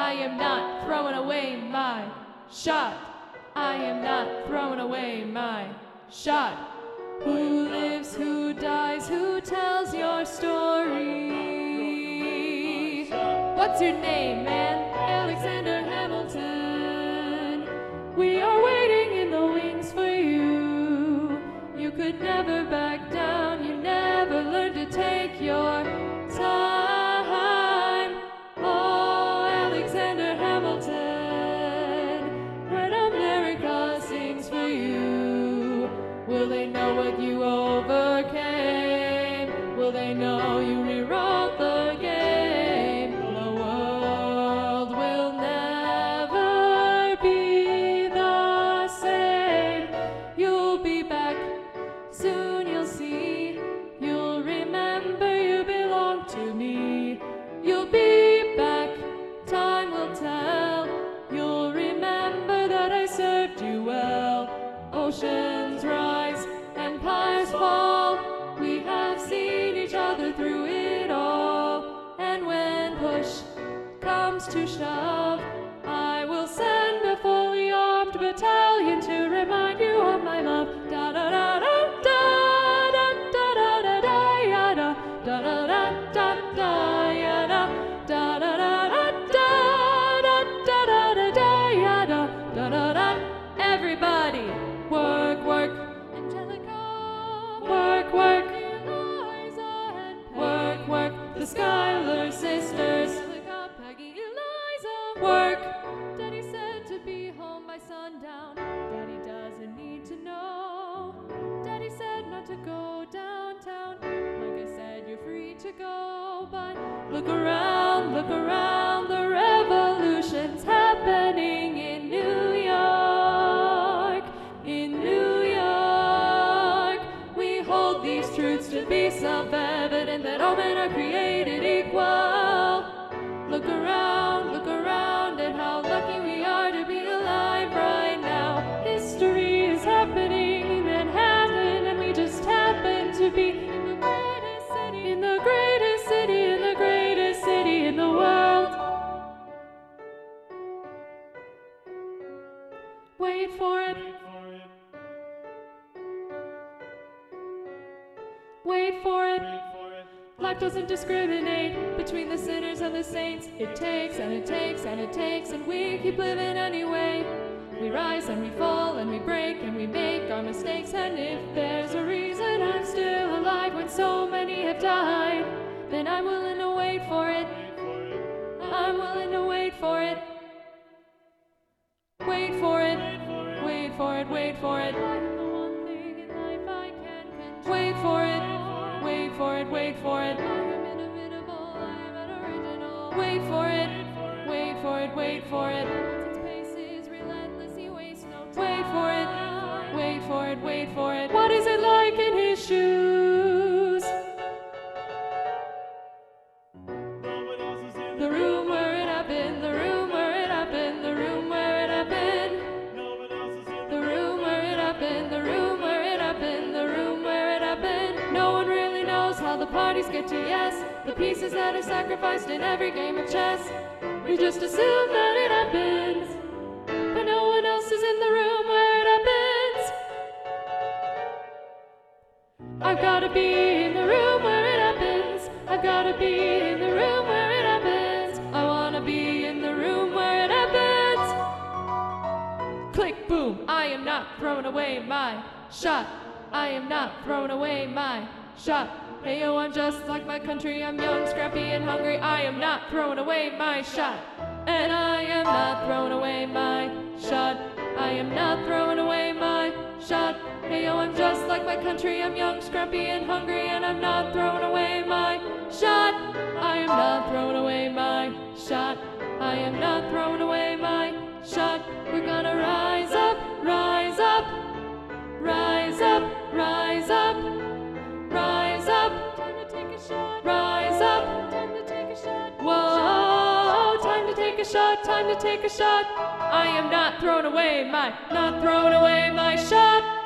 I am not throwing away my shot. I am not throwing away my shot. Who lives, who dies, who tells your story? What's your name, man? Alexander Hamilton. We are waiting in the wings for you. You could never back down. You never learned to take your time. Oh, Alexander Hamilton. When America sings for you, will they know what you overcame? Will they know you rewrote the game? The world will never be the same. You'll be back soon, you'll see. You'll remember you belong to me. You'll be back, time will tell. You'll remember that I served you well. Oceans rise, empires fall. We have seen each other through it all. And when push comes to shove, I will send a fully armed battalion to remind you of my love. Da da da da da da da da da da ya da da da da da da ya da da da da da da da da da da ya da da da da. Everybody, work, work. Angelica, work, work. Eliza and Peggy. Work, work. The Schuyler sisters. Angelica, Peggy, Eliza. Work. Daddy said to be home by sundown. Daddy doesn't need to know. Daddy said not to go downtown. Like I said, you're free to go, but look around, the revolution's happening in New York. In New York, we hold these truths to be self-evident, that all men are created equal. Look around at how lucky we are to be alive right now. History is happening in Manhattan, and we just happen to be in the greatest city, in the greatest city, in the greatest city in the world. Wait for it. Wait for it. Life doesn't discriminate between the sinners and the saints. It takes and it takes and it takes, and we keep living anyway. We rise and we fall and we break and we make our mistakes. And if there's a reason I'm still alive when so many have died, then I'm willing to wait for it. I'm willing to wait for it. Wait for it. Wait for it. Wait for it. I'm the one thing in life I can control. Wait for it. Wait for it. Wait for it. I'm inimitable. I'm an original. Wait for it. Wait for it. Wait for it. Its pace is relentless. He wastes no time. Wait for it. Wait for it. Wait for it. What is it like in his shoes? The room where it happened. The room where it happened. The room where it happened. The room where it happened. The room where it happened. The room where it happened. No one really knows how the parties get to yes. The pieces that are sacrificed in every game of chess. We just assume that it happens, but no one else is in the room where it happens. I've gotta be in the room where it happens. I've gotta be in the room where it happens. I wanna be in the room where it happens. Click, boom, I am not throwing away my shot. I am not throwing away my shot. Hey yo, I'm just like my country. I'm young, scrappy, and hungry. I am not throwing away my shot. And I am not throwing away my shot. I am not throwing away my shot. Hey yo, I'm just like my country. I'm young, scrappy, and hungry, and I'm not throwing away my shot. I am not throwing away my shot. I am not throwing away my shot. We're gonna rise up, rise up, rise up, rise up, rise up. Time to take a shot. Rise up. Time to take a shot. Whoa, time to take a shot. Time to take a shot. I am not throwing away my shot.